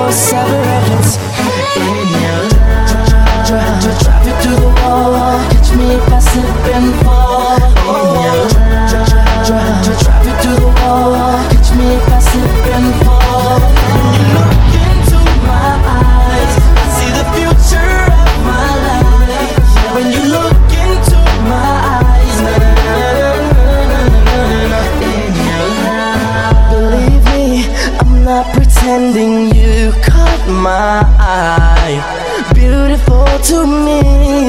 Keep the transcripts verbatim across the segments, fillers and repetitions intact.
close evidence in your life. Drive, drive, drive it through the wall, catch me if I slip and fall. In your life, drive, drive, drive it through the wall, catch me if I slip and fall. When you look into my eyes, I see the future of my life. Yeah, when you look into my eyes, na, na, na, na, in your life. Believe me, I'm not pretending, you caught my eye. Beautiful to me,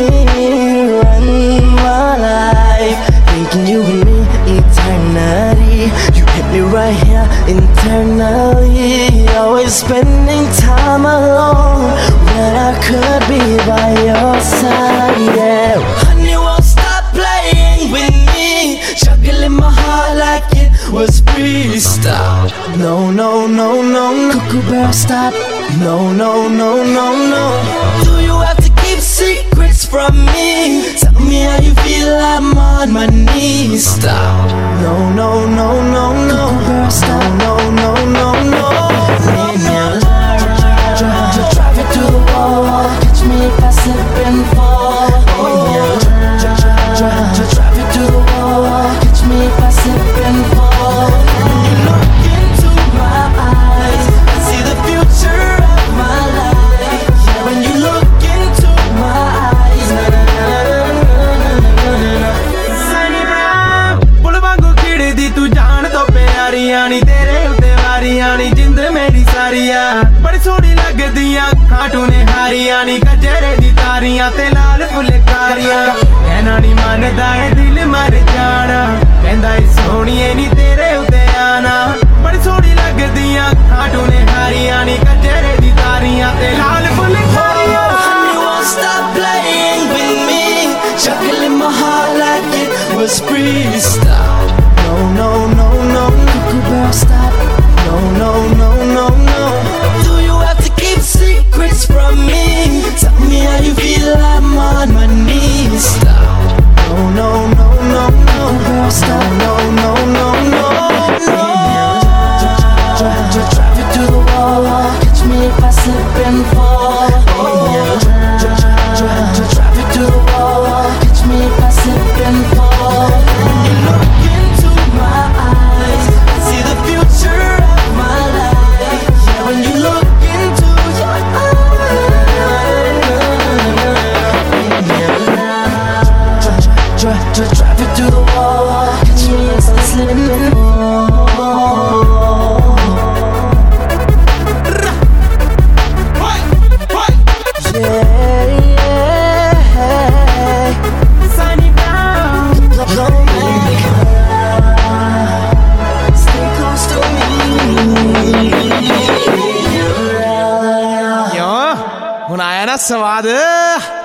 run my life, thinking you and me eternity. You hit me right here internally. Always spending time alone when I could be by your side, yeah. Honey, won't stop playing with me, juggling my heart like it was free. Stop, no, no, no, no, no. Cuckoo Bear, stop, no, no, no, no, no. Do you have to keep secrets from me? Tell me how you feel, I'm on my knees. Stop, no, no, no, no, no. Cuckoo Bear, stop, no, no, no, no. In your life, drive, drive it through the wall, catch me if I slip and fall. In your life, drive, drive it through the wall, catch me if I slip and fall. When you look into my eyes, I see the future of my life. Yeah, when you look into my eyes, na, na, na, na, na. Sunny Brown, पुल वांगू खिड़दी तू जान तो प्यारियां नी, तेरे उत्ते वारियां नी, जिंद मेरी सारियां बड़ी सोहनी लगदियां, खाटू ने हारियां नी, गजरे दी तारियां ते लाल फुलकारियां। कहना नी मनदा है दिल मर जाना, कहंदा ए सोहणीए नी तेरे उत्ते आना। बड़ी सोहनी लगदियां, खाटू ने हारियां नी, गजरे दी तारियां ते लाल फुलकारियां। Honey, won't stop playing with me, juggling my heart like it was free. Stop, no, no, no, no, Cuckoo Bear, stop, no, no, no, no, no. Do you have to keep secrets from me? Tell me how you feel, I'm on my knees. Stop, no, no, no, no, no, girl, stop, no, no, no, no, no. Drive, drive, drive it through the wall, catch me if I slip and fall. In your life, drive, drive, drive it through the wall, catch me if I slip and fall. When you look into my eyes, I see the future of my life. Yeah, when you look into your eyes, in your life, drive, drive, drive, drive it through the wall, catch me if I slip and fall. ਹੁਣ ਆਇਆ ਨਾ ਸਵਾਦ।